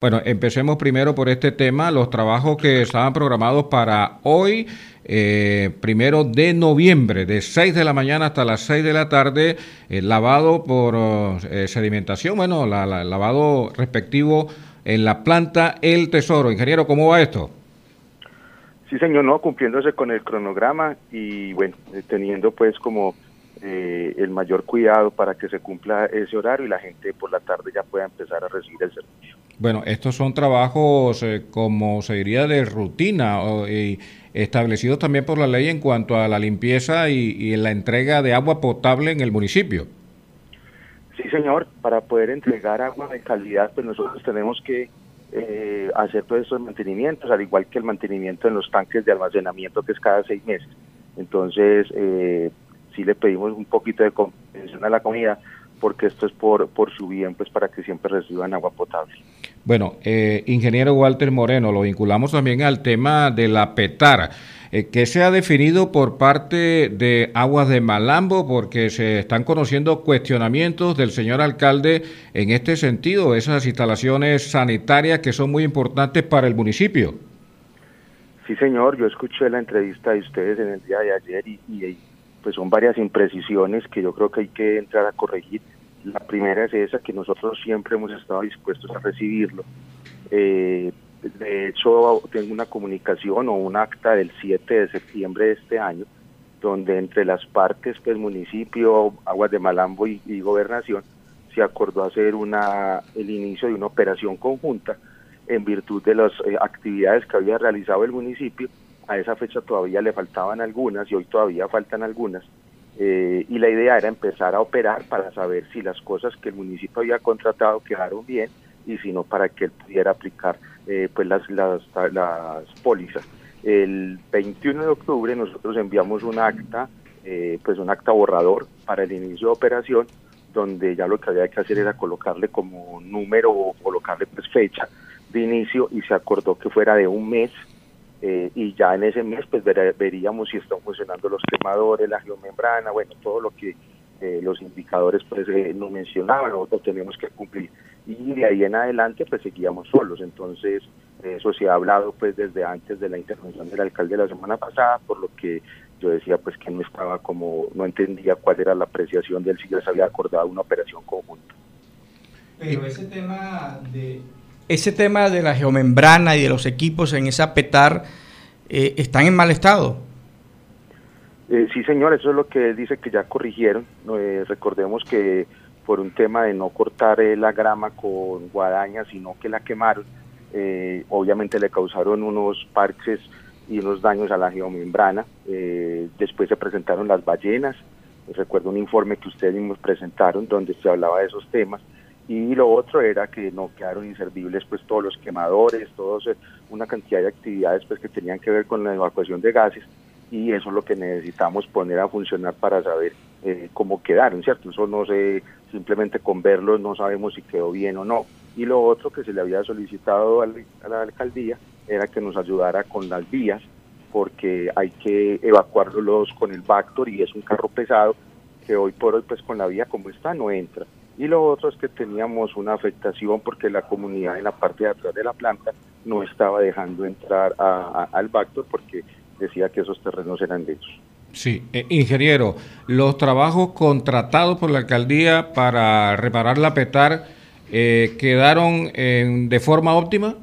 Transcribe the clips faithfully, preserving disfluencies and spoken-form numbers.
Bueno, empecemos primero por este tema, los trabajos que estaban programados para hoy, eh, primero de noviembre, de seis de la mañana hasta las seis de la tarde, eh, lavado por eh, sedimentación, bueno, la, la, lavado respectivo en la planta El Tesoro. Ingeniero, ¿cómo va esto? Sí, señor, no, cumpliéndose con el cronograma y bueno, eh, teniendo pues como eh, el mayor cuidado para que se cumpla ese horario y la gente por la tarde ya pueda empezar a recibir el servicio. Bueno, estos son trabajos, eh, como se diría, de rutina o, y establecidos también por la ley en cuanto a la limpieza y, y la entrega de agua potable en el municipio. Sí, señor, para poder entregar agua de calidad, pues nosotros tenemos que eh, hacer todos estos mantenimientos, al igual que el mantenimiento en los tanques de almacenamiento, que es cada seis meses. Entonces, eh, sí le pedimos un poquito de comprensión a la comunidad, porque esto es por, por su bien, pues para que siempre reciban agua potable. Bueno, eh, ingeniero Walter Moreno, lo vinculamos también al tema de la PETAR, eh, que se ha definido por parte de Aguas de Malambo, porque se están conociendo cuestionamientos del señor alcalde en este sentido, esas instalaciones sanitarias que son muy importantes para el municipio. Sí, señor, yo escuché la entrevista de ustedes en el día de ayer y, y pues son varias imprecisiones que yo creo que hay que entrar a corregir. La primera es esa, que nosotros siempre hemos estado dispuestos a recibirlo. Eh, de hecho, tengo una comunicación o un acta del siete de septiembre de este año, donde entre las partes, pues municipio, Aguas de Malambo y, y Gobernación, se acordó hacer una el inicio de una operación conjunta en virtud de las eh, actividades que había realizado el municipio. A esa fecha todavía le faltaban algunas y hoy todavía faltan algunas. Eh, y la idea era empezar a operar para saber si las cosas que el municipio había contratado quedaron bien y si no, para que él pudiera aplicar eh, pues las, las, las pólizas. El veintiuno de octubre nosotros enviamos un acta, eh, pues un acta borrador para el inicio de operación, donde ya lo que había que hacer era colocarle como número o colocarle pues fecha de inicio, y se acordó que fuera de un mes. Eh, y ya en ese mes pues ver, veríamos si están funcionando los quemadores, la geomembrana, bueno, todo lo que eh, los indicadores pues eh, nos mencionaban, nosotros tenemos que cumplir, y de ahí en adelante pues seguíamos solos. Entonces eh, eso se ha hablado pues desde antes de la intervención del alcalde la semana pasada, por lo que yo decía pues que no estaba como, no entendía cuál era la apreciación de él, si ya se había acordado una operación conjunta. Pero ese tema de ese tema de la geomembrana y de los equipos en esa PETAR eh, están en mal estado. Eh, sí, señor, eso es lo que él dice que ya corrigieron. Eh, recordemos que por un tema de no cortar eh, la grama con guadaña, sino que la quemaron, eh, obviamente le causaron unos parches y unos daños a la geomembrana. Eh, después se presentaron las ballenas. Recuerdo un informe que ustedes mismos presentaron donde se hablaba de esos temas. Y lo otro era que no quedaron inservibles pues todos los quemadores, todos una cantidad de actividades pues que tenían que ver con la evacuación de gases, y eso es lo que necesitamos poner a funcionar para saber eh, cómo quedaron, ¿cierto? Eso no sé, simplemente con verlos no sabemos si quedó bien o no. Y lo otro que se le había solicitado a la alcaldía era que nos ayudara con las vías, porque hay que evacuarlos con el Vactor y es un carro pesado que hoy por hoy pues con la vía como está no entra. Y lo otro es que teníamos una afectación porque la comunidad en la parte de atrás de la planta no estaba dejando entrar a, a, al Vactor, porque decía que esos terrenos eran de ellos. Sí, eh, ingeniero, los trabajos contratados por la alcaldía para reparar la PETAR eh, quedaron en, de forma óptima.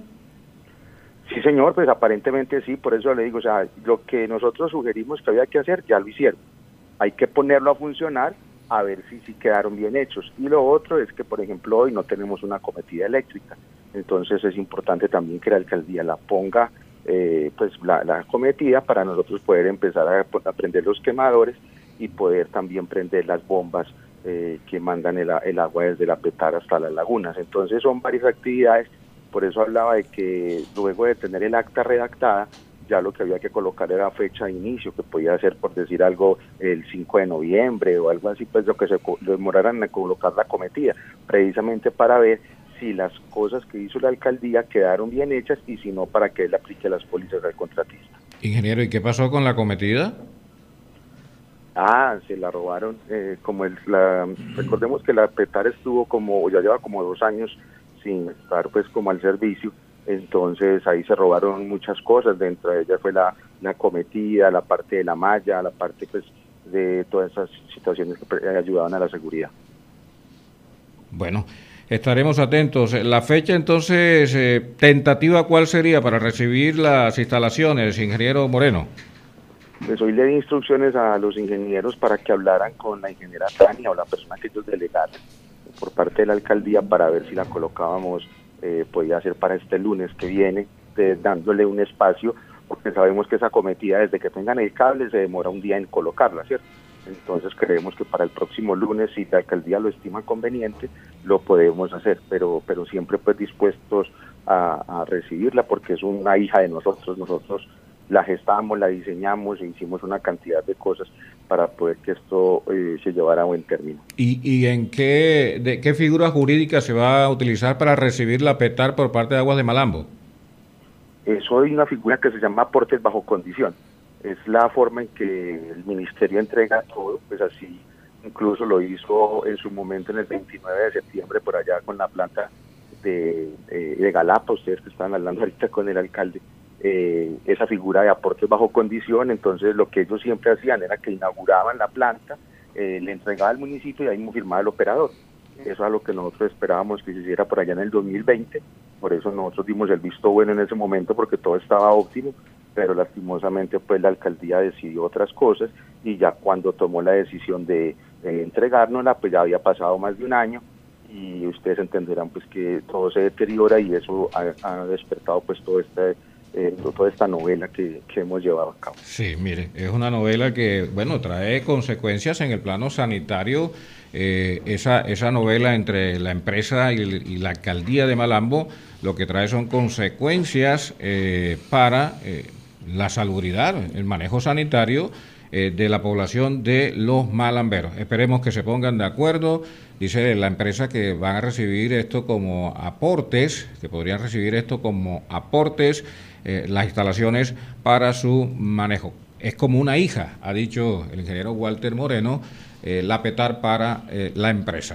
Sí, señor, pues aparentemente sí, por eso le digo, o sea, lo que nosotros sugerimos que había que hacer, ya lo hicieron. Hay que ponerlo a funcionar, a ver si, si quedaron bien hechos. Y lo otro es que, por ejemplo, hoy no tenemos una cometida eléctrica, entonces es importante también que la alcaldía la ponga, eh, pues la, la cometida, para nosotros poder empezar a, a prender los quemadores y poder también prender las bombas eh, que mandan el, el agua desde la PETAR hasta las lagunas. Entonces son varias actividades, por eso hablaba de que luego de tener el acta redactada, ya lo que había que colocar era fecha de inicio, que podía ser, por decir algo, el cinco de noviembre o algo así, pues lo que se demoraran en colocar la cometida, precisamente para ver si las cosas que hizo la alcaldía quedaron bien hechas y si no, para que él aplique las pólizas al contratista. Ingeniero, ¿y qué pasó con la cometida? Ah, se la robaron, eh, como el, la, recordemos que la PETAR estuvo como, ya lleva como dos años sin estar pues como al servicio. Entonces ahí se robaron muchas cosas, dentro de ellas fue la, la cometida, la parte de la malla, la parte pues de todas esas situaciones que ayudaban a la seguridad. Bueno, estaremos atentos. La fecha entonces, eh, tentativa, ¿cuál sería para recibir las instalaciones, ingeniero Moreno? Pues hoy le di instrucciones a los ingenieros para que hablaran con la ingeniera Tania o la persona que ellos delegaron por parte de la alcaldía para ver si la colocábamos, eh, podía ser para este lunes que viene, de, dándole un espacio, porque sabemos que esa cometida, desde que tengan el cable, se demora un día en colocarla, ¿cierto? Entonces creemos que para el próximo lunes, si la alcaldía lo estima conveniente, lo podemos hacer, pero pero siempre pues dispuestos a, a recibirla, porque es una hija de nosotros. Nosotros la gestamos, la diseñamos e hicimos una cantidad de cosas para poder que esto eh, se llevara a buen término. ¿Y, y en qué, de qué figura jurídica se va a utilizar para recibir la PETAR por parte de Aguas de Malambo? Eso hay una figura que se llama aportes bajo condición. Es la forma en que el ministerio entrega todo, pues así incluso lo hizo en su momento en el veintinueve de septiembre por allá con la planta de, de, de Galapa, ustedes que estaban hablando ahorita con el alcalde, eh, esa figura de aportes bajo condición. Entonces lo que ellos siempre hacían era que inauguraban la planta, eh, le entregaba al municipio y ahí mismo firmaba el operador. Eso es lo que nosotros esperábamos que se hiciera por allá en el dos mil veinte, por eso nosotros dimos el visto bueno en ese momento, porque todo estaba óptimo, pero lastimosamente pues la alcaldía decidió otras cosas, y ya cuando tomó la decisión de, de entregárnosla, pues ya había pasado más de un año, y ustedes entenderán pues que todo se deteriora, y eso ha, ha despertado pues todo este Eh, toda esta novela que, que hemos llevado a cabo. Sí, mire, es una novela que, bueno, trae consecuencias en el plano sanitario. Eh, esa, esa novela entre la empresa y, y la alcaldía de Malambo, lo que trae son consecuencias eh, para eh, la salubridad, el manejo sanitario eh, de la población de los malamberos. Esperemos que se pongan de acuerdo. Dice la empresa que van a recibir esto como aportes, que podrían recibir esto como aportes, eh, las instalaciones para su manejo. Es como una hija, ha dicho el ingeniero Walter Moreno, eh, la PETAR para eh, la empresa.